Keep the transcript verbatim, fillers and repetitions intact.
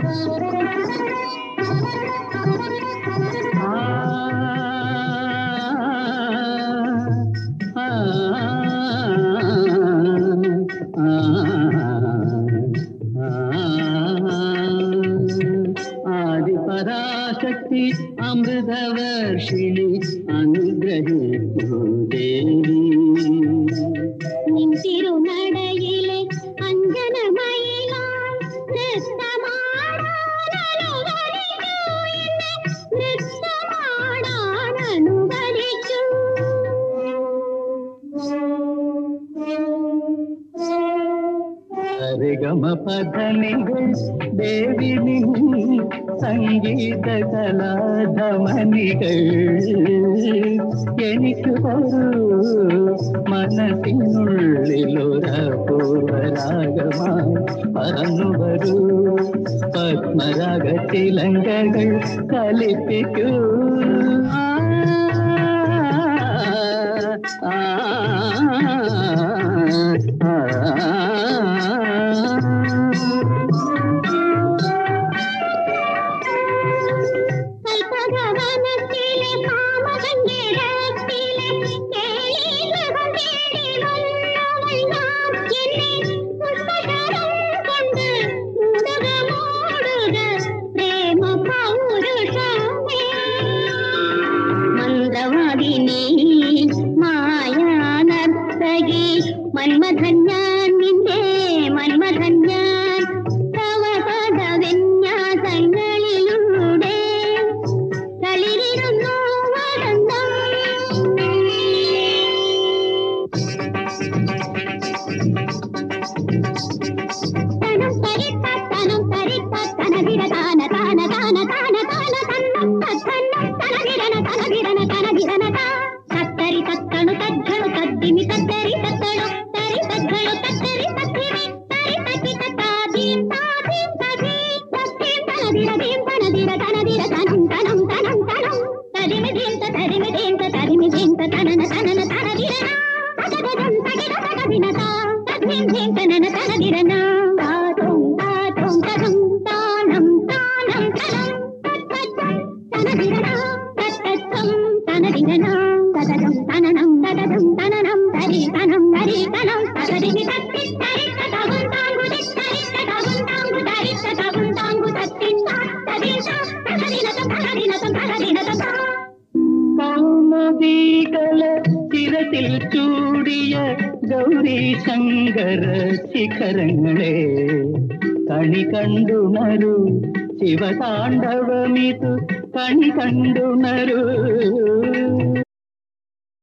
आदिपराशक्ति अमृतवर्षिणि अनुग्रहितु देवी निंतिरुनडयिले अंजनमयिलाय नृत्यमाडाननुवरिचु इन्ने नृत्यमाडाननुवरिचु സരിഗമ പദനികൾ ദേവി സംഗീത കലാധമനികൾ എനിക്ക് ഒരു മനസ്സിനുള്ളിലൊരപൂർവരാഗമായി പറന്നു വരൂ പത്മരാഗ തിലങ്കകൾ കലിപ്പിക്കൂ ആ മന്മഥന്യാൻ നിന്റെ മന്മഥന്യാൻ തവ പദവിന്യാസങ്ങളിലൂടെ തളിരിരുന്നു വസന്തം തനം തരിത്ത തനം തരിത്ത തനതിര താന താന താന താന താന തന്നം തന്നം തനതിരന തനതിരന തനതിരന താ തത്തരി തത്തണു തജ്ജണു തദ്ദിമി തത്തരി തത്തണു തരി തജ്ജണു തത്തരി തദ്ദിമി തരി തക്കി തത്താദീം താദീം തദീം തദ്ദീം തനദിര ദീം തനദിര തനദിര തനം തനം തനം തനം തരിമി ദീം തരിമി ദീം തരിമി ദീം തനന തനന തനദിരന തകദം തകിട തകദിനത തദ്ദീം ദീം തനന തനദിരന താദം താദം തദം താനം താനം തനം തത്തം തനദിരന തത്തം തനദിരന തദം തനനം തദം തനനം തരി തനം തരി തനം തദരി തത്തി തരി തദം താങ്കു തരി തദം താങ്കു തരി തദം താങ്കു തത്തി തദരി തദരിന തദരിന തദരിന തദ കൗമുദീകല ചിരത്തിൽ ചൂടിയ ഗൗരി ശങ്കര ശിഖരങ്ങളെ കണി കണ്ടുണരു ശിവതാണ്ഡവമിതു കണി കണ്ടുണരു